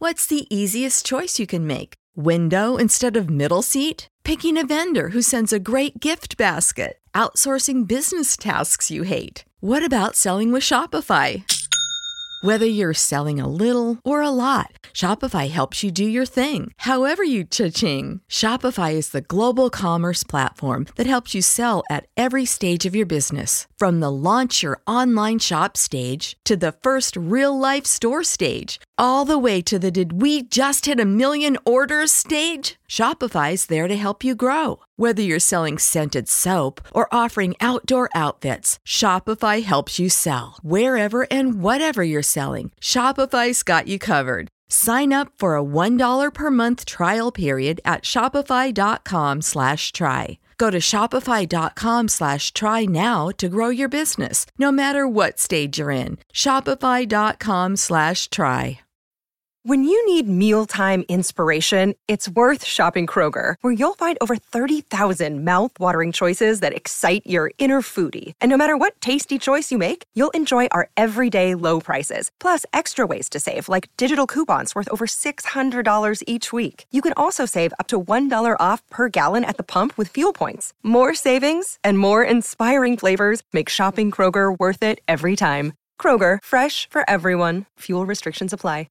What's the easiest choice you can make? Window instead of middle seat? Picking a vendor who sends a great gift basket? Outsourcing business tasks you hate? What about selling with Shopify? Whether you're selling a little or a lot, Shopify helps you do your thing, however you cha-ching. Shopify is the global commerce platform that helps you sell at every stage of your business. From the launch your online shop stage to the first real-life store stage, all the way to the did we just hit a million orders stage. Shopify's there to help you grow. Whether you're selling scented soap or offering outdoor outfits, Shopify helps you sell. Wherever and whatever you're selling, Shopify's got you covered. Sign up for a $1 per month trial period at shopify.com/try. Go to shopify.com/try now to grow your business, no matter what stage you're in. Shopify.com/try. When you need mealtime inspiration, it's worth shopping Kroger, where you'll find over 30,000 mouth-watering choices that excite your inner foodie. And no matter what tasty choice you make, you'll enjoy our everyday low prices, plus extra ways to save, like digital coupons worth over $600 each week. You can also save up to $1 off per gallon at the pump with fuel points. More savings and more inspiring flavors make shopping Kroger worth it every time. Kroger, fresh for everyone. Fuel restrictions apply.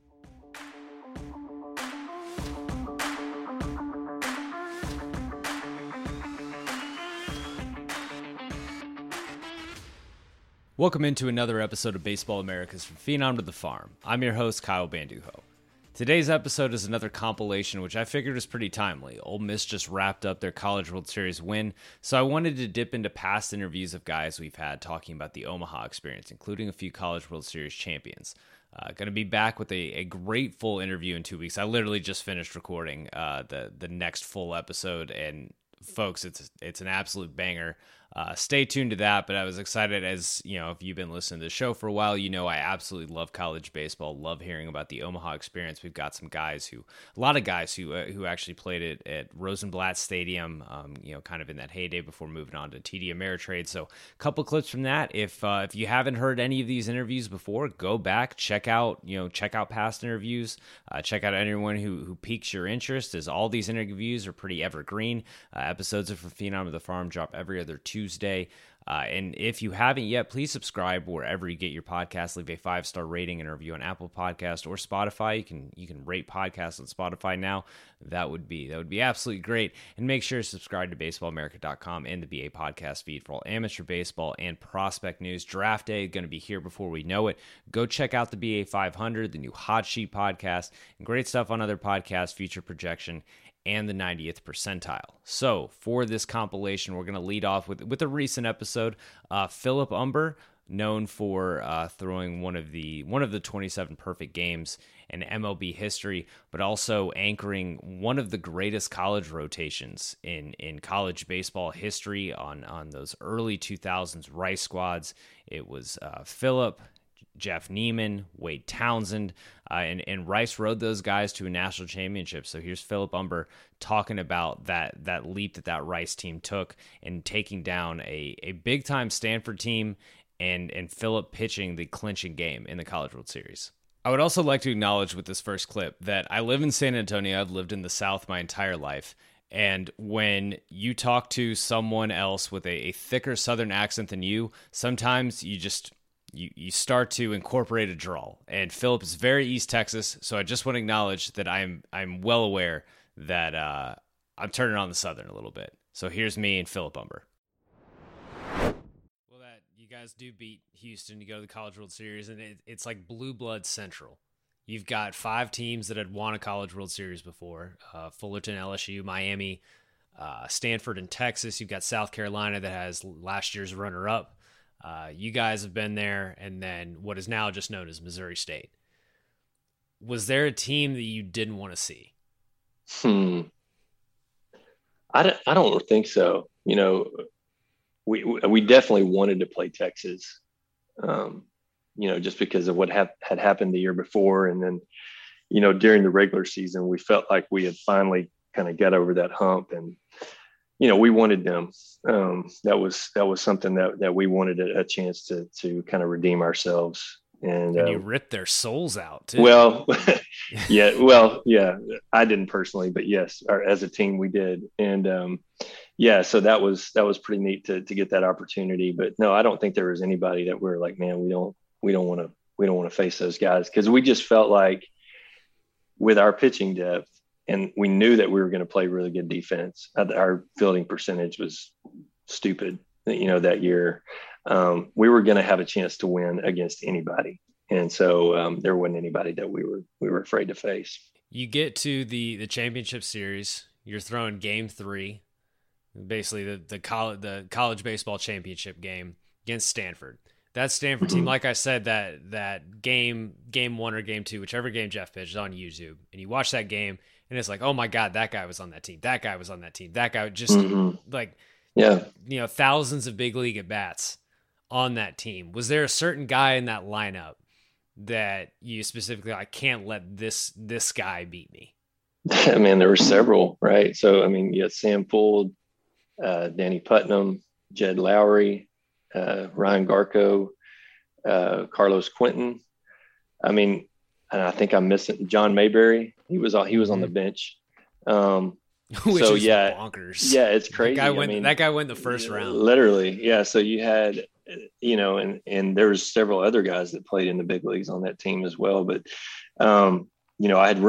Welcome into another episode of Baseball Americas from Phenom to the Farm. I'm your host, Kyle Banduho. Today's episode is another compilation, which I figured was pretty timely. Ole Miss just wrapped up their College World Series win, so I wanted to dip into past interviews of guys we've had talking about the Omaha experience, including a few College World Series champions. Going to be back with a great full interview in 2 weeks. I literally just finished recording the next full episode, and folks, it's an absolute banger. Stay tuned to that, but I was excited, as you know, if you've been listening to the show for a while, you know I absolutely love college baseball, love hearing about the Omaha experience. We've got a lot of guys who actually played it at Rosenblatt Stadium, kind of in that heyday before moving on to TD Ameritrade. So a couple clips from that. If you haven't heard any of these interviews before, go back, check out past interviews, check out anyone who piques your interest, as all these interviews are pretty evergreen. Episodes of From Phenom to the Farm drop every other Tuesday. And if you haven't yet, please subscribe wherever you get your podcast. Leave a 5-star rating and review on Apple Podcast or Spotify. You can rate podcasts on Spotify now. That would be absolutely great. And make sure to subscribe to BaseballAmerica.com and the BA podcast feed for all amateur baseball and prospect news. Draft day going to be here before we know it. Go check out the BA 500, the new Hot Sheet podcast, and great stuff on other podcasts, future projection, and the 90th percentile. So for this compilation, we're going to lead off with a recent episode. Philip Humber, known for throwing one of the 27 perfect games in MLB history, but also anchoring one of the greatest college rotations in college baseball history on those early 2000s Rice squads. It was Philip, Jeff Neiman, Wade Townsend, and Rice rode those guys to a national championship. So here's Philip Humber talking about that leap that Rice team took and taking down a big-time Stanford team, and Philip pitching the clinching game in the College World Series. I would also like to acknowledge with this first clip that I live in San Antonio. I've lived in the South my entire life. And when you talk to someone else with a thicker Southern accent than you, sometimes you start to incorporate a drawl. And Philip is very East Texas, so I just want to acknowledge that I'm well aware that I'm turning on the Southern a little bit. So here's me and Philip Humber. Well, that you guys do beat Houston to go to the College World Series, and it's like blue blood central. You've got 5 teams that had won a College World Series before: Fullerton, LSU, Miami, Stanford, and Texas. You've got South Carolina that has last year's runner-up. You guys have been there, and then what is now just known as Missouri State. Was there a team that you didn't want to see? I don't think so. You know, we definitely wanted to play Texas, just because of what had happened the year before. And then, during the regular season, we felt like we had finally kind of got over that hump, and, we wanted them. That was something that we wanted a chance to kind of redeem ourselves. And you ripped their souls out too. Well, yeah. I didn't personally, but yes, as a team we did. And so that was pretty neat to get that opportunity. But no, I don't think there was anybody that we're like, man, we don't want to face those guys, because we just felt like with our pitching depth, and we knew that we were going to play really good defense. Our fielding percentage was stupid, that year. We were going to have a chance to win against anybody. And so there wasn't anybody that we were afraid to face. You get to the championship series, you're throwing game 3, basically the college baseball championship game against Stanford. That Stanford team, like I said, that game 1 or game 2, whichever game Jeff pitched, is on YouTube. And you watch that game, and it's like, oh my God, that guy was on that team. That guy was on that team. That guy just thousands of big league at bats on that team. Was there a certain guy in that lineup that you specifically, I can't let this guy beat me? Man, there were several, right? So, I mean, you had Sam Fuld, Danny Putnam, Jed Lowry, Ryan Garco, Carlos Quentin. I mean, and I think I'm missing John Mayberry. He was on the bench. Which is bonkers. Yeah, it's crazy. That guy went the first round. Literally. Yeah. So you had, and there was several other guys that played in the big leagues on that team as well. But, I had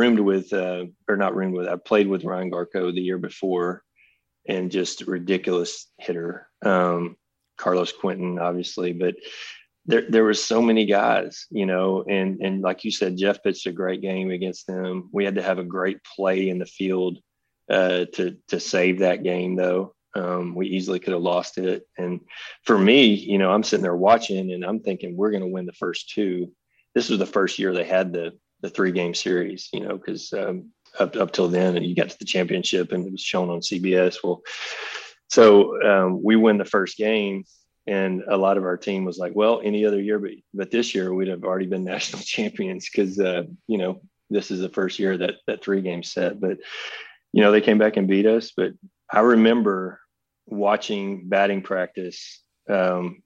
I played with Ryan Garco the year before, and just ridiculous hitter. Carlos Quentin, obviously, but there was so many guys, and like you said, Jeff pitched a great game against them. We had to have a great play in the field to save that game, though. We easily could have lost it. And for me, I'm sitting there watching, and I'm thinking we're going to win the first 2. This was the first year they had the 3-game series, because up till then, and you got to the championship, and it was shown on CBS. Well, so we win the first game, and a lot of our team was like, well, any other year, but this year we'd have already been national champions, because, this is the first year that 3-game set. But, they came back and beat us. But I remember watching batting practice, and,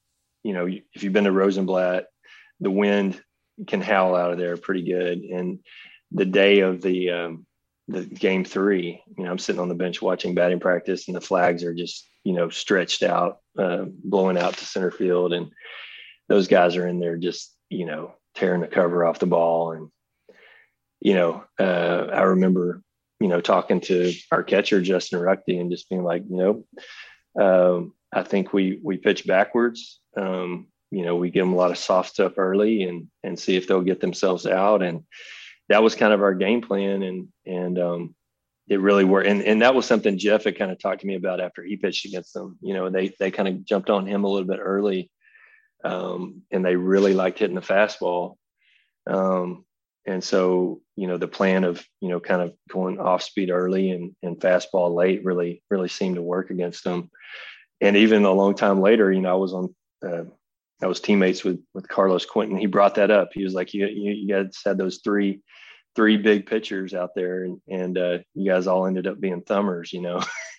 if you've been to Rosenblatt, the wind can howl out of there pretty good. And the day of the game 3, I'm sitting on the bench watching batting practice, and the flags are just, stretched out, blowing out to center field. And those guys are in there just, tearing the cover off the ball. And, I remember, talking to our catcher, Justin Ruckty, and just being like, I think we pitch backwards. We give them a lot of soft stuff early and see if they'll get themselves out. And that was kind of our game plan. And it really worked. And that was something Jeff had kind of talked to me about after he pitched against them. They kind of jumped on him a little bit early, and they really liked hitting the fastball. And so, the plan of, kind of going off speed early and fastball late really, really seemed to work against them. And even a long time later, I was teammates with Carlos Quentin. He brought that up. He was like, you guys had those three big pitchers out there, and you guys all ended up being thumbers, He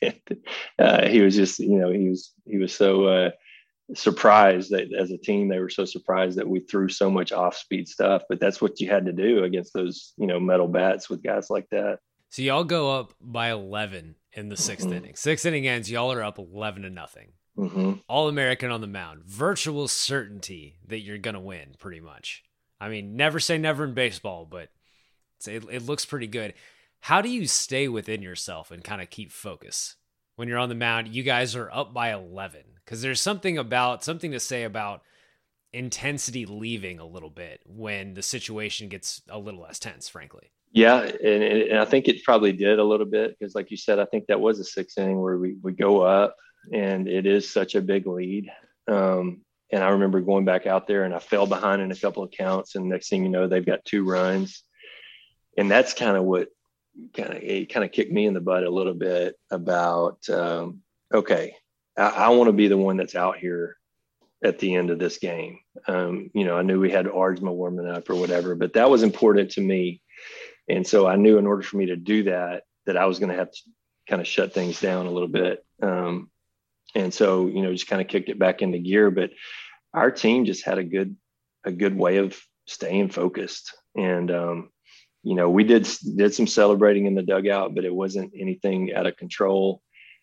was just, he was so surprised that as a team, they were so surprised that we threw so much off-speed stuff. But that's what you had to do against those, metal bats with guys like that. So y'all go up by 11 in the 6th inning. 6th inning ends, y'all are up 11-0. All-American on the mound. Virtual certainty that you're going to win, pretty much. I mean, never say never in baseball, but it looks pretty good. How do you stay within yourself and kind of keep focus when you're on the mound? You guys are up by 11, because there's something to say about intensity leaving a little bit when the situation gets a little less tense, frankly. Yeah, and I think it probably did a little bit, because like you said, I think that was a 6th inning where we go up, and it is such a big lead. And I remember going back out there, and I fell behind in a couple of counts, and next thing you know, they've got 2 runs. And that's kind of what kind of kicked me in the butt a little bit about, okay, I want to be the one that's out here at the end of this game. I knew we had Ardsma warming up or whatever, but that was important to me. And so I knew in order for me to do that I was going to have to kind of shut things down a little bit. And so, just kind of kicked it back into gear. But our team just had a good a good way of staying focused. And, we did some celebrating in the dugout, but it wasn't anything out of control.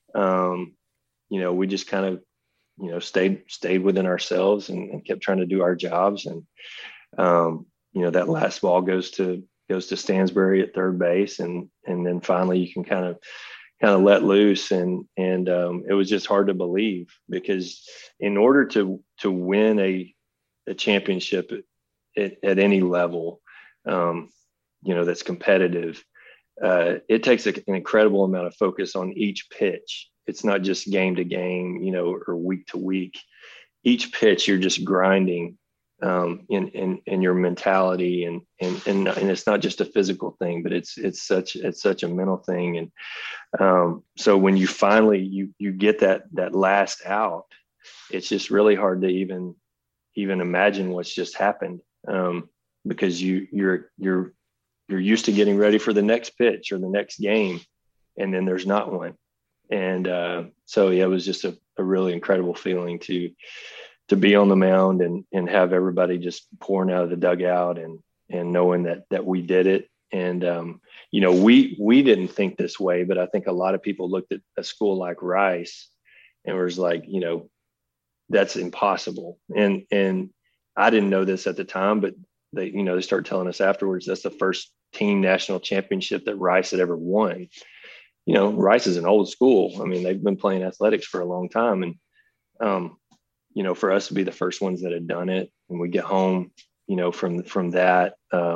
We just kind of, stayed within ourselves and kept trying to do our jobs. And, that last ball goes to Stansbury at third base. And then finally you can kind of let loose. And it was just hard to believe, because in order to win a championship at any level, that's competitive, it takes an incredible amount of focus on each pitch. It's not just game to game, or week to week. Each pitch you're just grinding in your mentality, and it's not just a physical thing, but it's such a mental thing. And so when you finally you get that last out, it's just really hard to even imagine what's just happened, because you're used to getting ready for the next pitch or the next game, and then there's not one. And so yeah, it was just a really incredible feeling to be on the mound and have everybody just pouring out of the dugout and knowing that we did it. And we didn't think this way, but I think a lot of people looked at a school like Rice and was like, that's impossible. And I didn't know this at the time, but they started telling us afterwards, that's the first team national championship that Rice had ever won. Rice is an old school. I mean, they've been playing athletics for a long time. And, for us to be the first ones that had done it, and we get home, from that,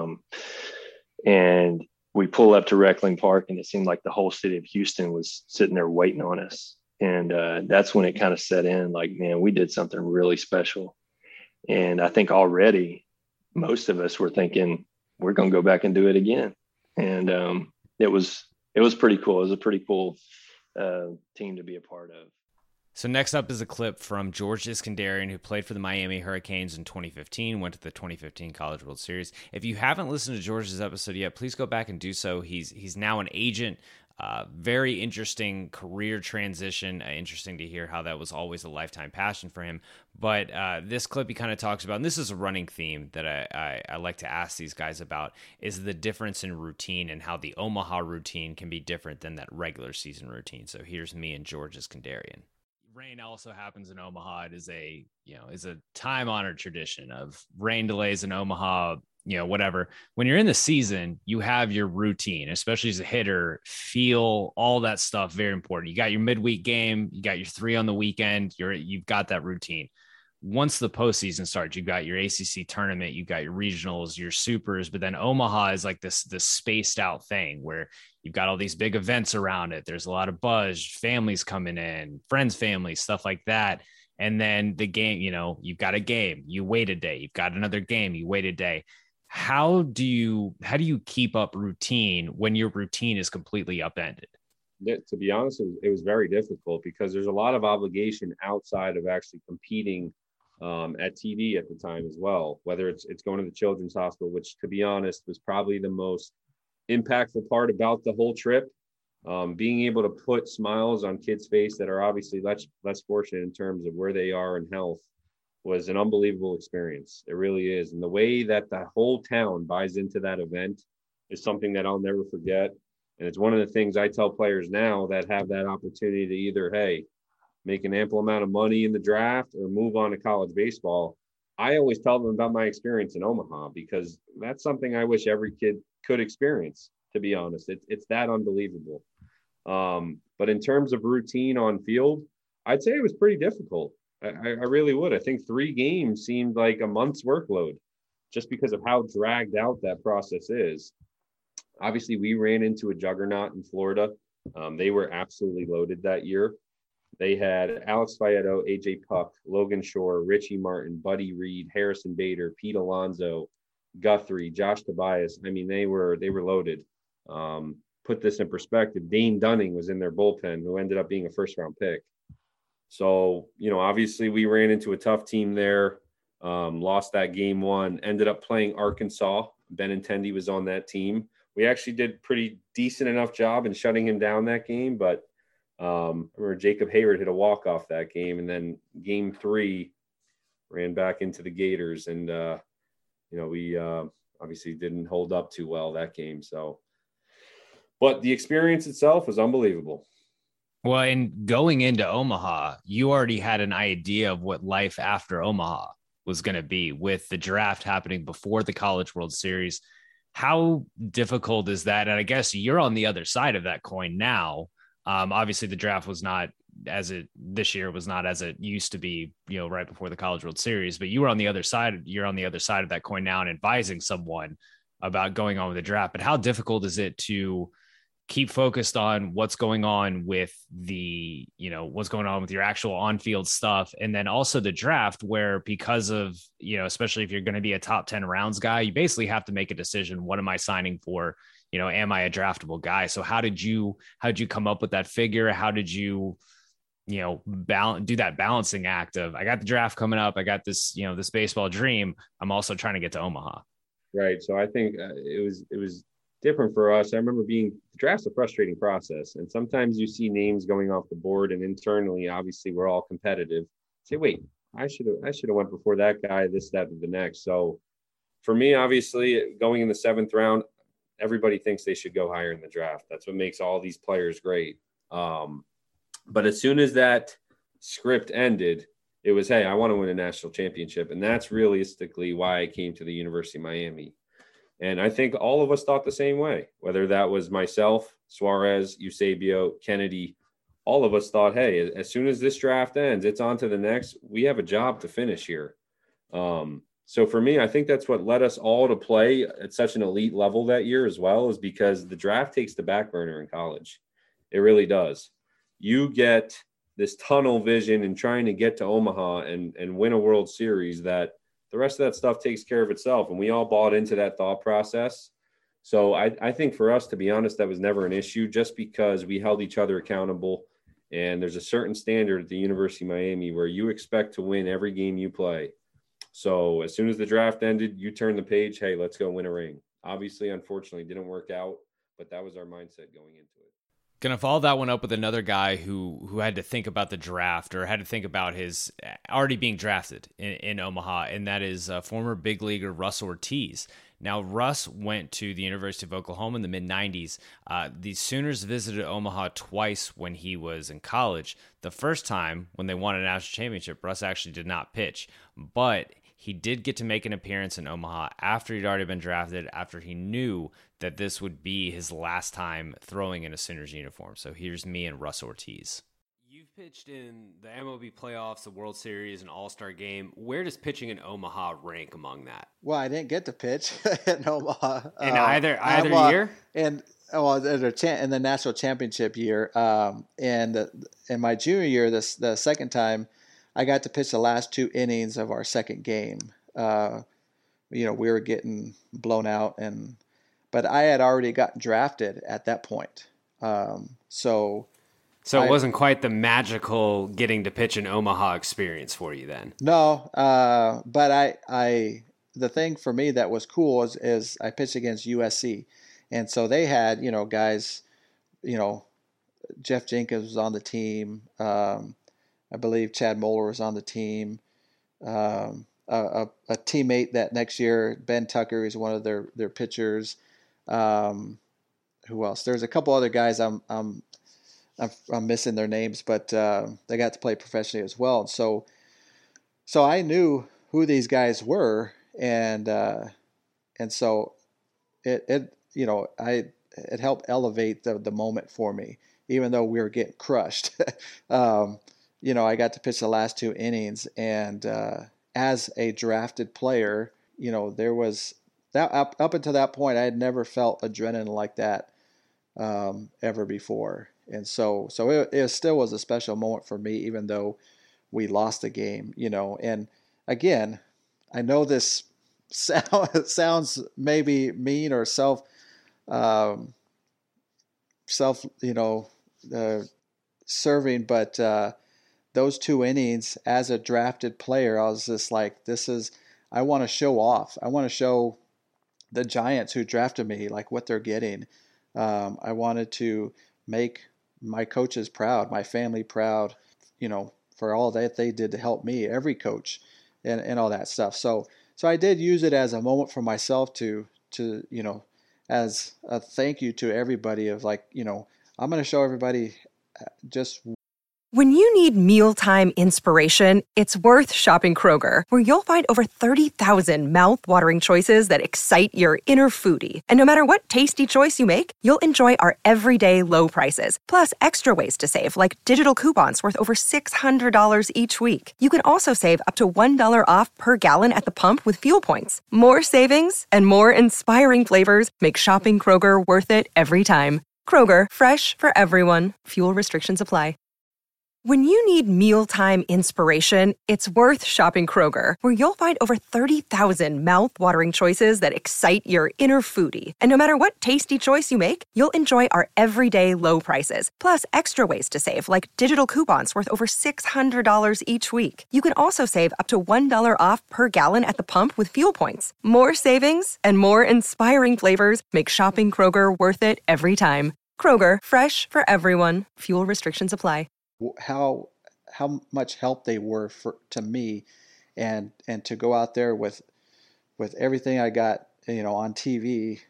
and we pull up to Reckling Park, and it seemed like the whole city of Houston was sitting there waiting on us. And that's when it kind of set in, like, man, we did something really special. And I think already most of us were thinking we're going to go back and do it again. And it was pretty cool. It was a pretty cool team to be a part of. So next up is a clip from George Iskandarian, who played for the Miami Hurricanes in 2015, went to the 2015 College World Series. If you haven't listened to George's episode yet, please go back and do so. He's now an agent. Very interesting career transition. Interesting to hear how that was always a lifetime passion for him. But this clip he kind of talks about, and this is a running theme that I like to ask these guys about, is the difference in routine and how the Omaha routine can be different than that regular season routine. So here's me and George Iskandarian. Rain also happens in Omaha. It is a time-honored tradition of rain delays in Omaha, whatever. When you're in the season, you have your routine, especially as a hitter, feel all that stuff. Very important. You got your midweek game, you got your 3 on the weekend, you've got that routine. Once the postseason starts, you've got your ACC tournament, you've got your regionals, your supers, but then Omaha is like this spaced out thing where you've got all these big events around it. There's a lot of buzz, families coming in, friends, families, stuff like that. And then the game, you've got a game, you wait a day, you've got another game, you wait a day. How do you keep up routine when your routine is completely upended? To be honest, it was very difficult because there's a lot of obligation outside of actually competing at TD at the time as well, whether it's going to the Children's Hospital, which, to be honest, was probably the most impactful part about the whole trip. Being able to put smiles on kids' face that are obviously less fortunate in terms of where they are in health was an unbelievable experience. It really is. And the way that the whole town buys into that event is something that I'll never forget. And it's one of the things I tell players now that have that opportunity to either, hey, make an ample amount of money in the draft or move on to college baseball. I always tell them about my experience in Omaha because that's something I wish every kid could experience, to be honest. It's that unbelievable. But in terms of routine on field, I'd say it was pretty difficult. I really would. I think 3 games seemed like a month's workload just because of how dragged out that process is. Obviously, we ran into a juggernaut in Florida. They were absolutely loaded that year. They had Alex Faedo, AJ Puck, Logan Shore, Richie Martin, Buddy Reed, Harrison Bader, Pete Alonso, Guthrie, Josh Tobias. I mean, they were loaded. Put this in perspective, Dane Dunning was in their bullpen, who ended up being a first-round pick. So, obviously we ran into a tough team there, lost that game 1, ended up playing Arkansas. Benintendi was on that team. We actually did pretty decent enough job in shutting him down that game, but I remember Jacob Hayward hit a walk-off that game, and then game 3 ran back into the Gators. And we obviously didn't hold up too well that game. So, but the experience itself was unbelievable. Well, and going into Omaha, you already had an idea of what life after Omaha was going to be with the draft happening before the College World Series. How difficult is that? And I guess you're on the other side of that coin now. Obviously, the draft was not this year was not as it used to be, right before the College World Series, but you were on the other side. You're on the other side of that coin now and advising someone about going on with the draft. But how difficult is it to keep focused on what's going on with what's going on with your actual on-field stuff, and then also the draft, where because of, especially if you're going to be a top 10 rounds guy, you basically have to make a decision. What am I signing for? Am I a draftable guy? So how did you come up with that figure? How did you do that balancing act of, I got the draft coming up, I got this, this baseball dream, I'm also trying to get to Omaha. Right. So I think it was different for us. I remember the draft's a frustrating process, and sometimes you see names going off the board, and internally, obviously, we're all competitive. Say, wait, I should have went before that guy, this, that, and the next. So for me, obviously, going in the 7th round, everybody thinks they should go higher in the draft. That's what makes all these players great. But as soon as that script ended, it was, hey, I want to win a national championship. And that's realistically why I came to the University of Miami. And I think all of us thought the same way, whether that was myself, Suarez, Eusebio, Kennedy. All of us thought, hey, as soon as this draft ends, it's on to the next. We have a job to finish here. So for me, I think that's what led us all to play at such an elite level that year as well, is because the draft takes the back burner in college. It really does. You get this tunnel vision and trying to get to Omaha and win a World Series that the rest of that stuff takes care of itself. And we all bought into that thought process. So I think for us, to be honest, that was never an issue, just because we held each other accountable. And there's a certain standard at the University of Miami where you expect to win every game you play. So as soon as the draft ended, you turn the page, hey, let's go win a ring. Obviously, unfortunately, it didn't work out, but that was our mindset going into it. Gonna follow that one up with another guy who had to think about the draft, or had to think about his already being drafted in Omaha, and that is former big leaguer Russ Ortiz. Now, Russ went to the University of Oklahoma in the mid-'90s. The Sooners visited Omaha twice when he was in college. The first time, when they won a national championship, Russ actually did not pitch, but he did get to make an appearance in Omaha after he'd already been drafted, after he knew that this would be his last time throwing in a Sooners uniform. So here's me and Russ Ortiz. You've pitched in the MLB playoffs, the World Series, and All-Star game. Where does pitching in Omaha rank among that? Well, I didn't get to pitch in Omaha. In either year? In the national championship year. And in my junior year, the second time, I got to pitch the last 2 innings of our second game. We were getting blown out, but I had already gotten drafted at that point. So it wasn't quite the magical getting to pitch in Omaha experience for you then. No, but the thing for me that was cool is I pitched against USC, and so they had guys, Jeff Jenkins was on the team. I believe Chad Moeller was on the team. A teammate that next year, Ben Tucker, is one of their pitchers. Who else? There's a couple other guys I'm missing their names, but they got to play professionally as well. So I knew who these guys were, and so it helped elevate the moment for me, even though we were getting crushed. I got to pitch the last 2 innings, and as a drafted player, there was that up until that point, I had never felt adrenaline like that ever before, and so it still was a special moment for me, even though we lost the game. And again, I know this sounds maybe mean or self serving, but those 2 innings as a drafted player, I was just like, I want to show off. I want to show the Giants who drafted me like what they're getting. I wanted to make my coaches proud, my family proud, for all that they did to help me, every coach and all that stuff. So so I did use it as a moment for myself to as a thank you to everybody of like, I'm going to show everybody just. When you need mealtime inspiration, it's worth shopping Kroger, where you'll find over 30,000 mouth-watering choices that excite your inner foodie. And no matter what tasty choice you make, you'll enjoy our everyday low prices, plus extra ways to save, like digital coupons worth over $600 each week. You can also save up to $1 off per gallon at the pump with fuel points. More savings and more inspiring flavors make shopping Kroger worth it every time. Kroger, fresh for everyone. Fuel restrictions apply. When you need mealtime inspiration, it's worth shopping Kroger, where you'll find over 30,000 mouth-watering choices that excite your inner foodie. And no matter what tasty choice you make, you'll enjoy our everyday low prices, plus extra ways to save, like digital coupons worth over $600 each week. You can also save up to $1 off per gallon at the pump with fuel points. More savings and more inspiring flavors make shopping Kroger worth it every time. Kroger, fresh for everyone. Fuel restrictions apply. How much help they were to me, and to go out there with everything I got on TV,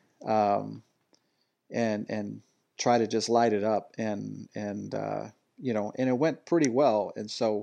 and try to just light it up, and it went pretty well, and so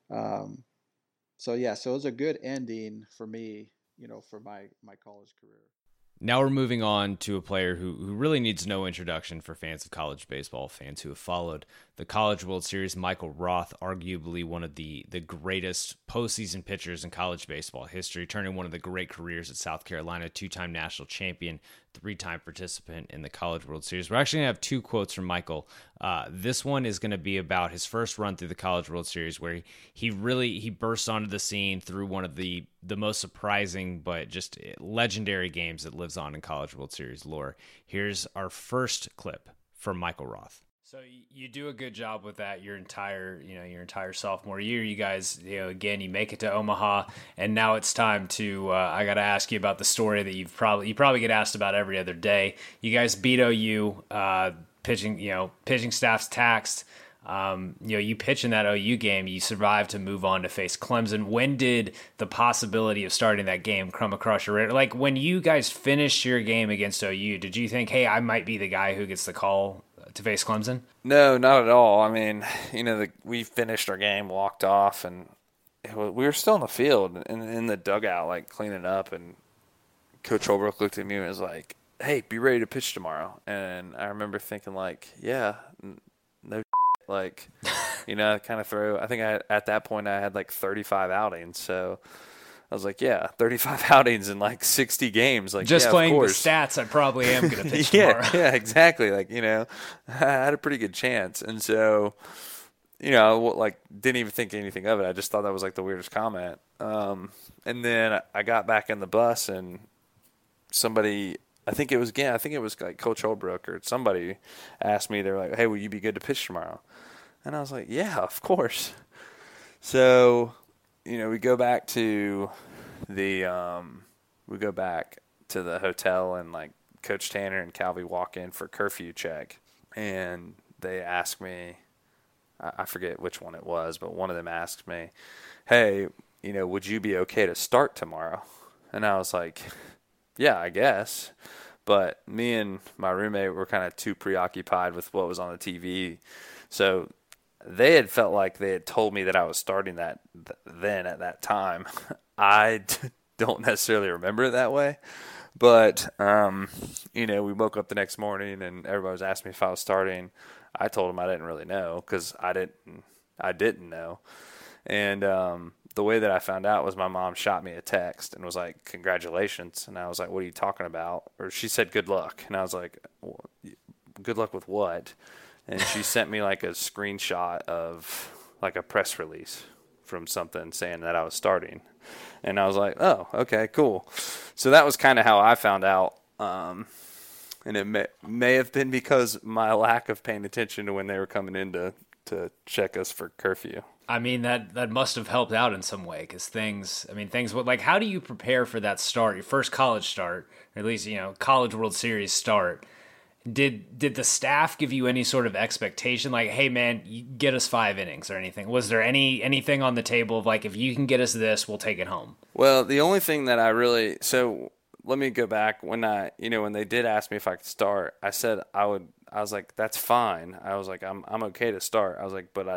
it was a good ending for me, for my college career. Now we're moving on to a player who really needs no introduction for fans of college baseball, fans who have followed the College World Series. Michael Roth, arguably one of the greatest postseason pitchers in college baseball history, turning one of the great careers at South Carolina, two-time national champion, three-time participant in the College World Series. We're actually going to have two quotes from Michael. This one is going to be about his first run through the College World Series, where he burst onto the scene through one of the most surprising but just legendary games that lives on in College World Series lore. Here's our first clip from Michael Roth. So you do a good job with that your entire sophomore year. You guys, again, you make it to Omaha, and now it's time to. I got to ask you about the story that you probably get asked about every other day. You guys beat OU, pitching staff's taxed. You pitch in that OU game. You survived to move on to face Clemson. When did the possibility of starting that game come across your radar? Like when you guys finished your game against OU, did you think, hey, I might be the guy who gets the call to face Clemson? No, not at all. I mean, we finished our game, walked off, and we were still in the field and in the dugout, like cleaning up. And Coach Holbrook looked at me and was like, "Hey, be ready to pitch tomorrow." And I remember thinking, like, yeah, no, like, kind of throw. I think at that point I had like 35 outings, so I was like, yeah, 35 outings in like 60 games. Like, just yeah, playing the stats, I probably am going to pitch yeah, tomorrow. Yeah, exactly. Like, I had a pretty good chance. And so, like didn't even think anything of it. I just thought that was like the weirdest comment. And then I got back in the bus and somebody, I think it was like Coach Holbrook or somebody asked me, they were like, "Hey, will you be good to pitch tomorrow?" And I was like, "Yeah, of course." So, we go back to the hotel, and like Coach Tanner and Calvi walk in for curfew check, and they ask me, I forget which one it was, but one of them asked me, "Hey, would you be okay to start tomorrow?" And I was like, "Yeah, I guess." But me and my roommate were kind of too preoccupied with what was on the TV. So they had felt like they had told me that I was starting that then at that time. I don't necessarily remember it that way. But, we woke up the next morning and everybody was asking me if I was starting. I told them I didn't really know because I didn't know. And the way that I found out was my mom shot me a text and was like, "Congratulations." And I was like, "What are you talking about?" Or she said, "Good luck." And I was like, well, "Good luck with what?" And she sent me like a screenshot of like a press release from something saying that I was starting. And I was like, "Oh, okay, cool." So that was kind of how I found out. And it may have been because my lack of paying attention to when they were coming in to check us for curfew. I mean, that must have helped out in some way because like, how do you prepare for that start, your first college start, or at least, College World Series start? Did the staff give you any sort of expectation, like, hey man, you get us 5 innings or anything? Was there anything on the table of like, if you can get us this, we'll take it home? Well, the only thing that so let me go back when when they did ask me if I could start, I said I was like, that's fine. I was like, I'm okay to start. I was like, but I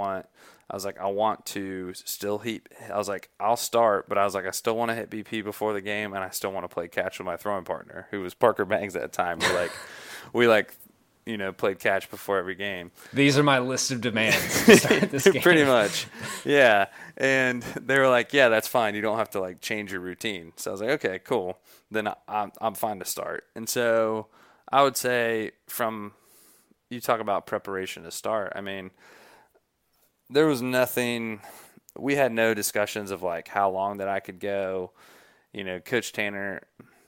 want to still I was like, I'll start, but I was like, I still want to hit BP before the game, and I still want to play catch with my throwing partner, who was Parker Bangs at the time. We played catch before every game. These are my list of demands to start this game. Pretty much, yeah. And they were like, yeah, that's fine. You don't have to like change your routine. So I was like, okay, cool. Then I'm fine to start. And so I would say you talk about preparation to start. I mean, there was nothing. We had no discussions of like how long that I could go. Coach Tanner,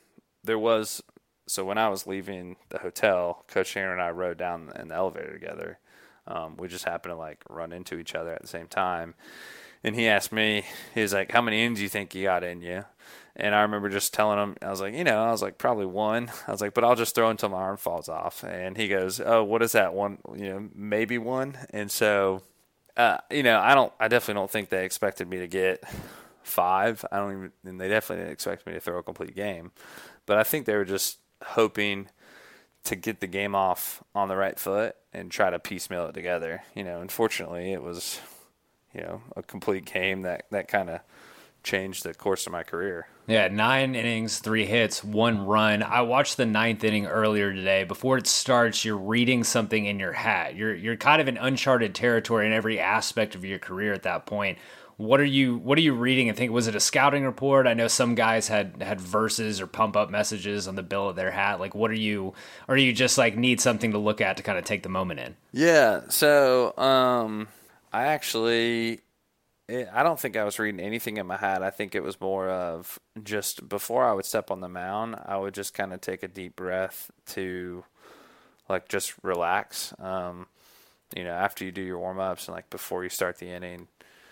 so when I was leaving the hotel, Coach Tanner and I rode down in the elevator together. We just happened to like run into each other at the same time. And he asked me, he was like, how many innings do you think you got in you? And I remember just telling him, I was like, probably 1. I was like, but I'll just throw until my arm falls off. And he goes, oh, what is that, 1? Maybe 1. And so, I definitely don't think they expected me to get 5. And they definitely didn't expect me to throw a complete game. But I think they were just hoping to get the game off on the right foot and try to piecemeal it together. Unfortunately, it was, a complete game that kind of changed the course of my career. Yeah, 9 innings, 3 hits, 1 run. I watched the 9th inning earlier today. Before it starts, you're reading something in your hat. You're kind of in uncharted territory in every aspect of your career at that point. What are you reading and think? Was it a scouting report? I know some guys had verses or pump up messages on the bill of their hat. Like, or you just like need something to look at to kind of take the moment in? Yeah. So, I don't think I was reading anything in my hat. I think it was more of just before I would step on the mound, I would just kind of take a deep breath to like just relax. After you do your warm ups and like before you start the inning,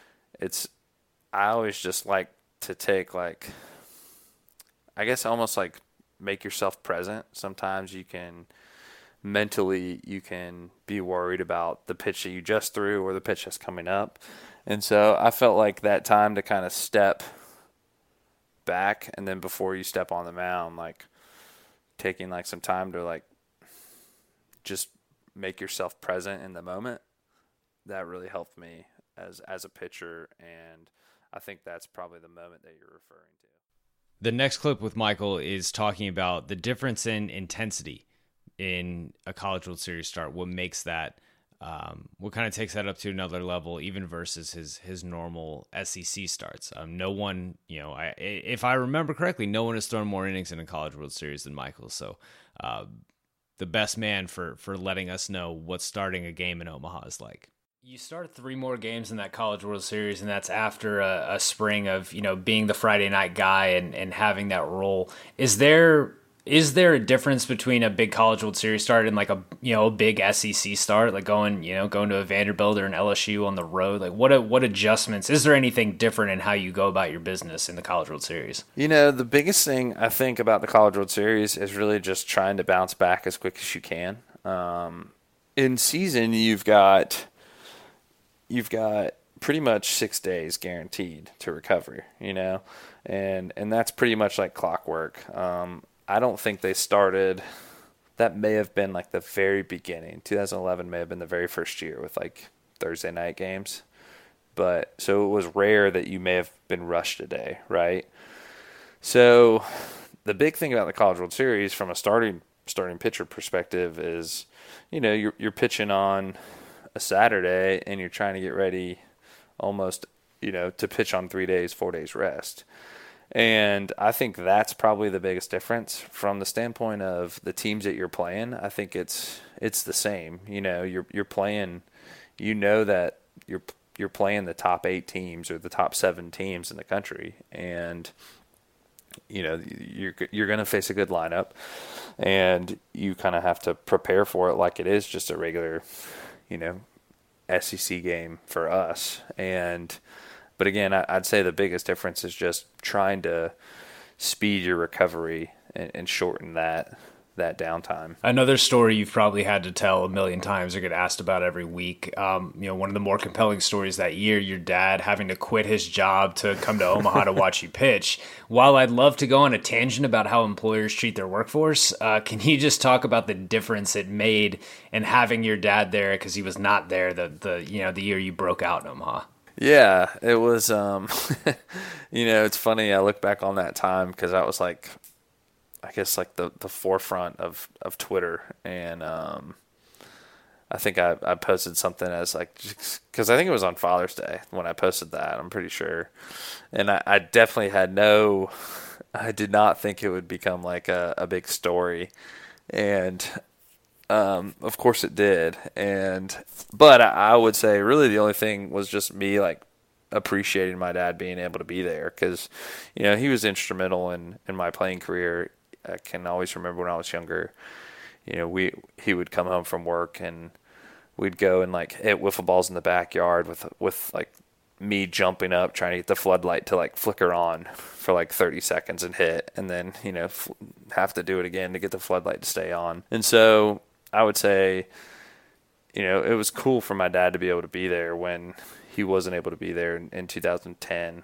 I always just like to take like, I guess almost like make yourself present. Sometimes mentally you can be worried about the pitch that you just threw or the pitch that's coming up. And so I felt like that time to kind of step back, and then before you step on the mound, like taking like some time to like just make yourself present in the moment, that really helped me as a pitcher, and I think that's probably the moment that you're referring to. The next clip with Michael is talking about the difference in intensity in a College World Series start, what makes that what kind of takes that up to another level, even versus his normal SEC starts. No one, if I remember correctly, no one has thrown more innings in a College World Series than Michael. So the best man for letting us know what starting a game in Omaha is like. You start 3 more games in that College World Series, and that's after a spring of, being the Friday night guy and having that role. Is there a difference between a big College World Series start and like a big SEC start, like going to a Vanderbilt or an LSU on the road? Like what adjustments? Is there anything different in how you go about your business in the College World Series? The biggest thing I think about the College World Series is really just trying to bounce back as quick as you can. In season, you've got pretty much 6 days guaranteed to recover, and that's pretty much like clockwork. I don't think they started. That may have been like the very beginning. 2011 may have been the very first year with like Thursday night games. But so it was rare that you may have been rushed a day, right? So the big thing about the College World Series from a starting pitcher perspective is, you're pitching on a Saturday and you're trying to get ready almost, to pitch on 3 days, 4 days rest. And I think that's probably the biggest difference from the standpoint of the teams that you're playing. I think it's the same. You're playing, that you're playing the top 8 teams or the top 7 teams in the country, and you're going to face a good lineup, and you kind of have to prepare for it like it is just a regular, SEC game for us. But again, I'd say the biggest difference is just trying to speed your recovery and shorten that that downtime. Another story you've probably had to tell a million times or get asked about every week. One of the more compelling stories that year, your dad having to quit his job to come to Omaha to watch you pitch. While I'd love to go on a tangent about how employers treat their workforce, can you just talk about the difference it made in having your dad there because he was not there the year you broke out in Omaha? Yeah, it was, it's funny. I look back on that time because I was like, I guess like the forefront of Twitter. And I think I posted something as like, because I think it was on Father's Day when I posted that, I'm pretty sure. And I definitely I did not think it would become like a big story. And of course it did. But I would say really the only thing was just me like appreciating my dad being able to be there because, he was instrumental in my playing career. I can always remember when I was younger, he would come home from work and we'd go and like hit wiffle balls in the backyard with like me jumping up trying to get the floodlight to like flicker on for like 30 seconds and hit, and then have to do it again to get the floodlight to stay on. And so I would say, it was cool for my dad to be able to be there when he wasn't able to be there in 2010.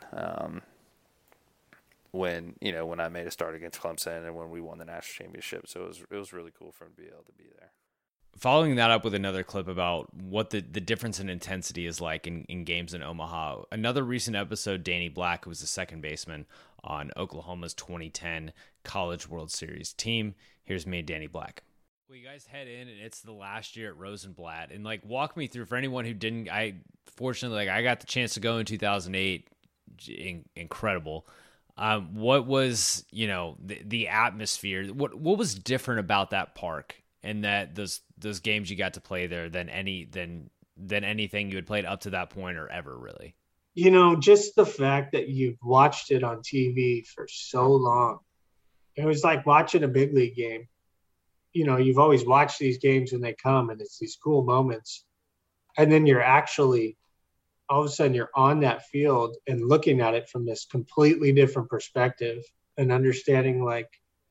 When I made a start against Clemson and when we won the national championship. So it was really cool for him to be able to be there. Following that up with another clip about what the difference in intensity is like in games in Omaha. Another recent episode, Danny Black, who was the second baseman on Oklahoma's 2010 College World Series team. Here's me and Danny Black. Well, you guys head in and it's the last year at Rosenblatt, and like walk me through, for anyone who didn't, I got the chance to go in 2008. Incredible. What was, the atmosphere? What was different about that park and that those games you got to play there than anything you had played up to that point or ever really? Just the fact that you've watched it on TV for so long. It was like watching a big league game. You've always watched these games when they come and it's these cool moments. And then you're actually all of a sudden you're on that field and looking at it from this completely different perspective and understanding like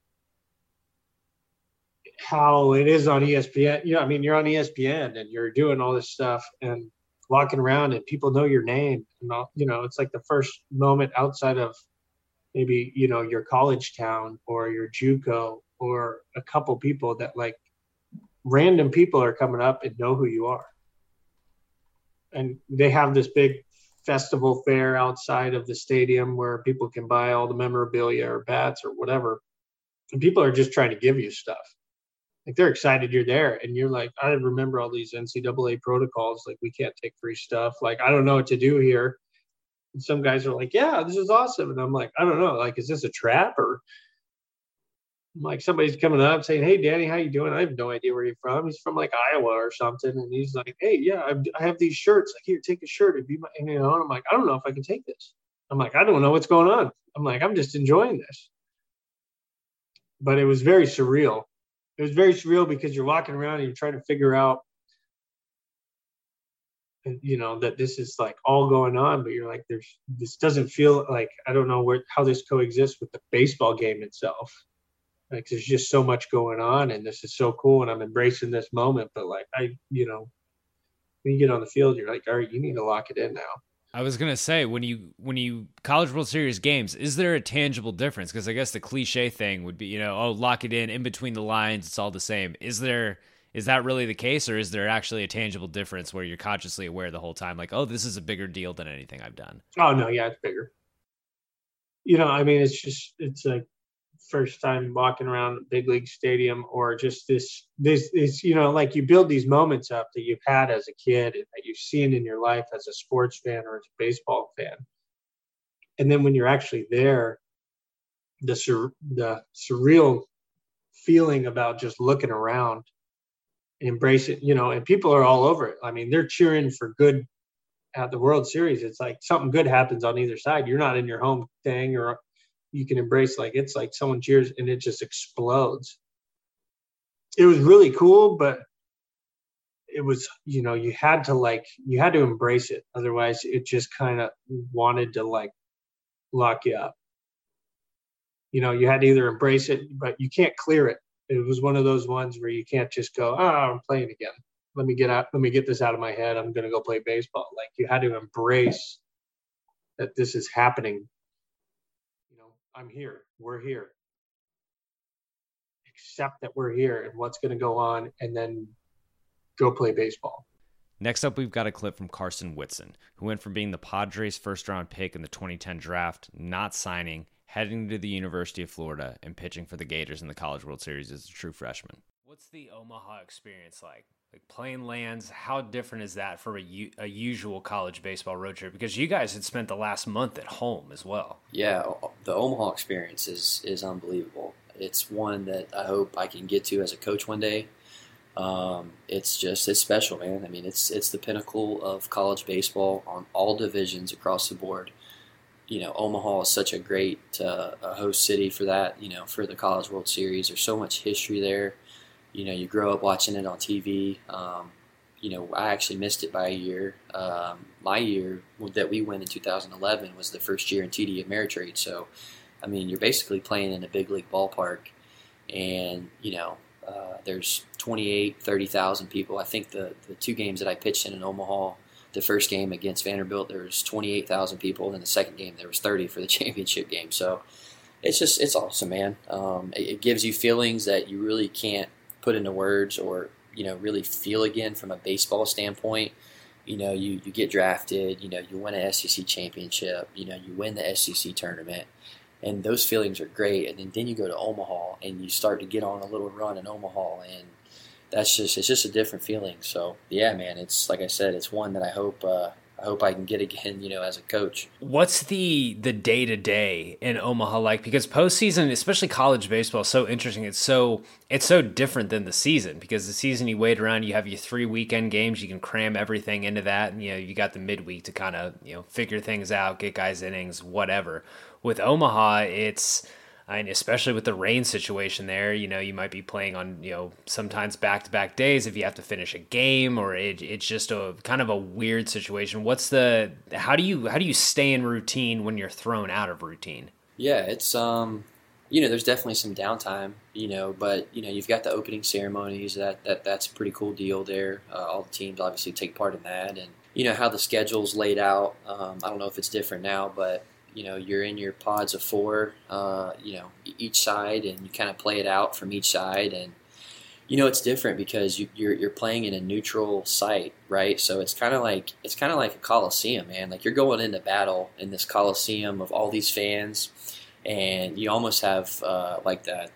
how it is on ESPN. You're on ESPN and you're doing all this stuff and walking around and people know your name and all, it's like the first moment outside of maybe, your college town or your JUCO or a couple people that like random people are coming up and know who you are. And they have this big festival fair outside of the stadium where people can buy all the memorabilia or bats or whatever. And people are just trying to give you stuff. Like they're excited you're there. And you're like, I remember all these NCAA protocols. Like we can't take free stuff. Like, I don't know what to do here. And some guys are like, yeah, this is awesome. And I'm like, I don't know. Like, is this a trap or like somebody's coming up saying, hey, Danny, how you doing? I have no idea where you're from. He's from like Iowa or something. And he's like, hey, yeah, I have these shirts. Like, here, take a shirt. If you might, and I'm like, I don't know if I can take this. I'm like, I don't know what's going on. I'm like, I'm just enjoying this. But it was very surreal. It was very surreal because you're walking around and you're trying to figure out, that this is like all going on, but you're like, this doesn't feel like, I don't know how this coexists with the baseball game itself. Like there's just so much going on and this is so cool and I'm embracing this moment. But like, when you get on the field, you're like, all right, you need to lock it in now. I was going to say, when you College World Series games, is there a tangible difference? Because I guess the cliche thing would be, lock it in between the lines. It's all the same. Is that really the case? Or is there actually a tangible difference where you're consciously aware the whole time? Like, oh, this is a bigger deal than anything I've done. Oh no. Yeah. It's bigger. It's like, first time walking around a big league stadium or just this, like you build these moments up that you've had as a kid and that you've seen in your life as a sports fan or as a baseball fan. And then when you're actually there, the surreal feeling about just looking around and embrace it, and people are all over it. I mean, they're cheering for good at the World Series. It's like something good happens on either side. You're not in your home thing or you can embrace, like, it's like someone cheers and it just explodes. It was really cool, but it was, you had to embrace it. Otherwise it just kind of wanted to like lock you up. You had to either embrace it, but you can't clear it. it was one of those ones where you can't just go, oh, I'm playing again. Let me get this out of my head. I'm going to go play baseball. Like, you had to embrace that this is happening. You know, I'm here. We're here. Accept that we're here and what's going to go on, and then go play baseball. Next up, we've got a clip from Carson Whitson, who went from being the Padres' first-round pick in the 2010 draft, not signing, heading to the University of Florida, and pitching for the Gators in the College World Series as a true freshman. What's the Omaha experience like? Like, playing lands, how different is that from a usual college baseball road trip? Because you guys had spent the last month at home as well. Yeah, the Omaha experience is unbelievable. It's one that I hope I can get to as a coach one day. It's special, man. I mean, it's the pinnacle of college baseball on all divisions across the board. You know, Omaha is such a great host city for that, you know, for the College World Series. There's so much history there. You know, you grow up watching it on TV. You know, I actually missed it by a year. My year that we went in 2011 was the first year in TD Ameritrade. So, I mean, you're basically playing in a big league ballpark. And, you know, there's 30,000 people. I think the two games that I pitched in Omaha, the first game against Vanderbilt, there was 28,000 people. And then the second game, there was 30 for the championship game. So it's awesome, man. It gives you feelings that you really can't put into words or, you know, really feel again from a baseball standpoint. You know, you get drafted, you know, you win an SEC championship, you know, you win the SEC tournament, and those feelings are great. And then you go to Omaha and you start to get on a little run in Omaha, and it's just a different feeling. So yeah, man, it's like I said, it's one that I hope I can get again, you know, as a coach. What's the day-to-day in Omaha like? Because postseason, especially college baseball, is so interesting. It's so different than the season, because the season you wait around, you have your 3 weekend games, you can cram everything into that, and, you know, you got the midweek to kind of, you know, figure things out, get guys innings, whatever. With Omaha, I mean, especially with the rain situation there, you know, you might be playing on, you know, sometimes back-to-back days if you have to finish a game, or it's just a kind of a weird situation. How do you stay in routine when you're thrown out of routine? Yeah, it's, you know, there's definitely some downtime, you know, but, you know, you've got the opening ceremonies, that's a pretty cool deal there. All the teams obviously take part in that, and, you know, how the schedule's laid out. I don't know if it's different now, but, you know, you're in your pods of 4, you know, each side, and you kind of play it out from each side. And, you know, it's different because you're playing in a neutral site, right? So it's kind of like a coliseum, man. Like, you're going into battle in this coliseum of all these fans, and you almost have like that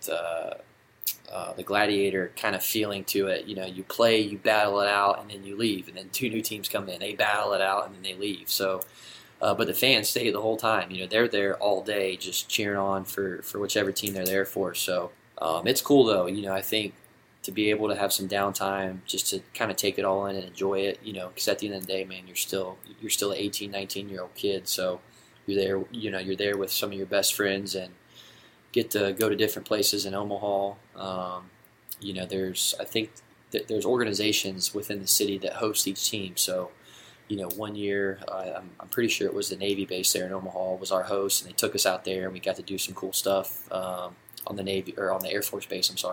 the gladiator kind of feeling to it. You know, you play, you battle it out, and then you leave, and then 2 new teams come in, they battle it out, and then they leave. So. But the fans stay the whole time. You know, they're there all day just cheering on for whichever team they're there for. So it's cool, though. You know, I think to be able to have some downtime just to kind of take it all in and enjoy it, you know, because at the end of the day, man, you're still an 18, 19-year-old kid. So you're there with some of your best friends and get to go to different places in Omaha. You know, I think there's organizations within the city that host each team. So, you know, one year, I'm pretty sure it was the Navy base there in Omaha was our host, and they took us out there, and we got to do some cool stuff on the Air Force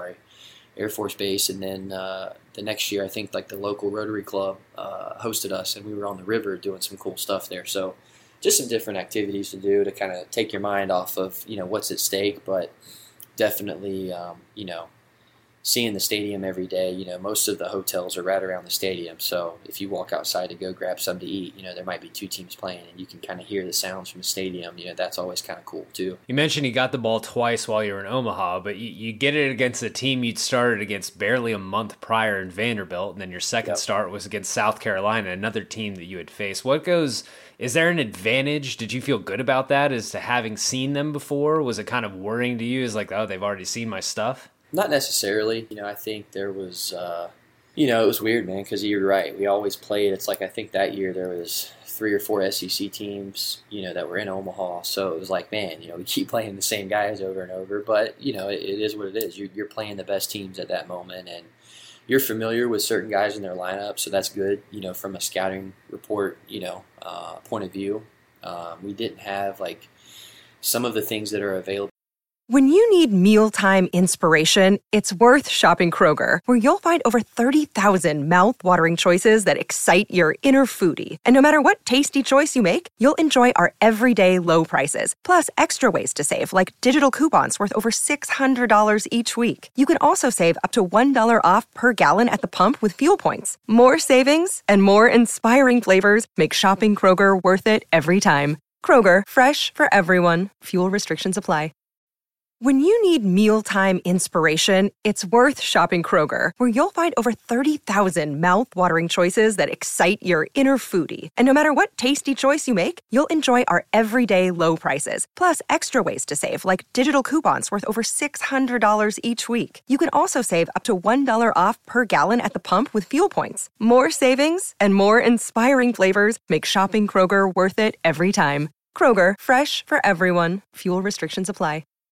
base. And then the next year, I think like the local Rotary Club hosted us, and we were on the river doing some cool stuff there. So just some different activities to do to kind of take your mind off of, you know, what's at stake, but definitely, you know, seeing the stadium every day. You know, most of the hotels are right around the stadium. So if you walk outside to go grab something to eat, you know, there might be 2 teams playing, and you can kind of hear the sounds from the stadium. You know, that's always kind of cool too. You mentioned you got the ball twice while you were in Omaha, but you get it against a team you'd started against barely a month prior in Vanderbilt, and then your second start was against South Carolina, another team that you had faced. Is there an advantage? Did you feel good about that as to having seen them before? Was it kind of worrying to you as like, oh, they've already seen my stuff? Not necessarily. You know, I think there was, you know, it was weird, man, because you're right. We always played. It's like I think that year there was 3 or 4 SEC teams, you know, that were in Omaha. So it was like, man, you know, we keep playing the same guys over and over. But, you know, it is what it is. You're playing the best teams at that moment, and you're familiar with certain guys in their lineup, so that's good, you know, from a scouting report, you know, point of view. We didn't have, like, some of the things that are available When you need mealtime inspiration, it's worth shopping Kroger, where you'll find over 30,000 mouth-watering choices that excite your inner foodie. And no matter what tasty choice you make, you'll enjoy our everyday low prices, plus extra ways to save, like digital coupons worth over $600 each week. You can also save up to $1 off per gallon at the pump with fuel points. More savings and more inspiring flavors make shopping Kroger worth it every time. Kroger, fresh for everyone. Fuel restrictions apply. When you need mealtime inspiration, it's worth shopping Kroger, where you'll find over 30,000 mouth-watering choices that excite your inner foodie. And no matter what tasty choice you make, you'll enjoy our everyday low prices, plus extra ways to save, like digital coupons worth over $600 each week. You can also save up to $1 off per gallon at the pump with fuel points. More savings and more inspiring flavors make shopping Kroger worth it every time. Kroger, fresh for everyone. Fuel restrictions apply.